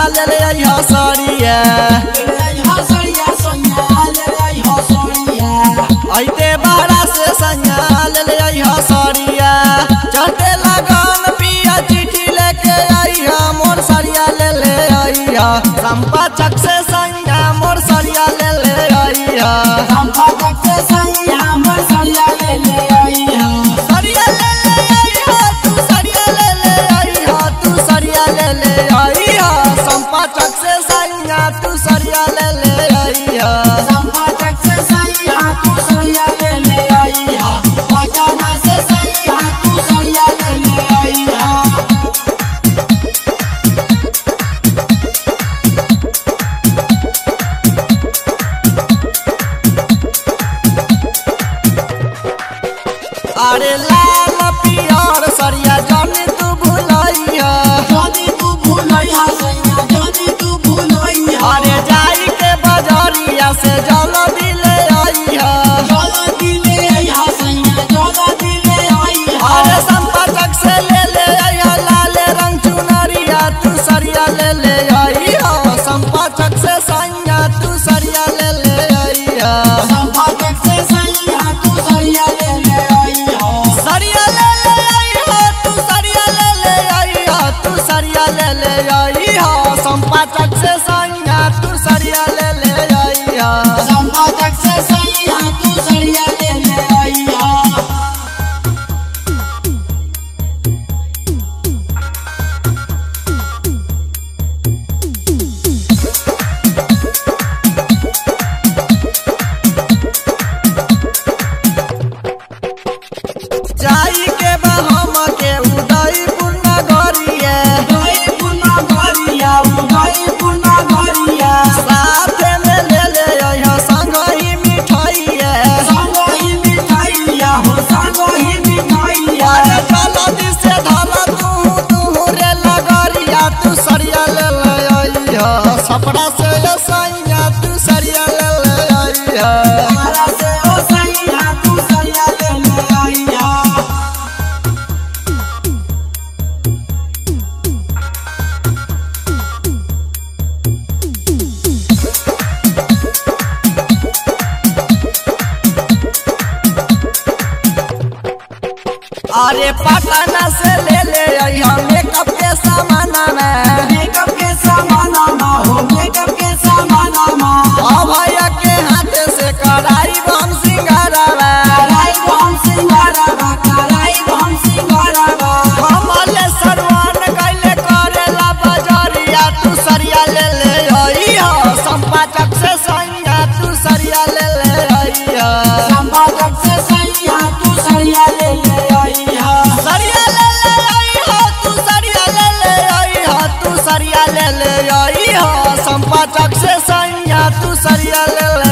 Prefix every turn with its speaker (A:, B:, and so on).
A: ले ले आई हसरिया आइते बाहरा से सैया ले ले आई हसरिया चढ़ते लगन पिया चिट्ठी लेके आई मोर सरिया ले ले आई संपा चक से सैया मोर सरिया ले ले आई सरिया ले ले आई तू सरिया ले ले आई तू सरिया ले ले आई संपा चक से सैया तू सरिया ले ले आई अरे लाल पियर सरिया जानी तू भूलैया अरे जाई के बजरिया से जल्दी ले आई अरे संपाचक से ले ले आई लाल रंग चुनरिया तू सरिया ले ले आई संपाचक से सैया तू सरिया ले ले आई सरिया ले ले आई संपाचक से सैया तू सरिया ले ले आई संपाचक से सैया तू सरिया ले ले आई जाई के बहम के उदयपुर नगरिया साथे में ले ले आई संगही मिठाइया अरे जल्दी से धरा तू रे लगरिया तू सरिया ले ले आई सपड़ा से सैया तू सरिया ले ले आई अरे पटना से ले ले आई मेकअप के सामान भैया के हाथ से कराई हम सिंगारवा कमले सरवन कैले करेला बजरिया तू सरिया ले ले आई संपाचक से सैया तू सरिया ले ले आई संपाचक से सैया तू सरिया ले ले आई सरिया ले ले आई तू सरिया ले ले आई तू सरिया ले ले आई संपाचक से सैया तू सरिया ले ले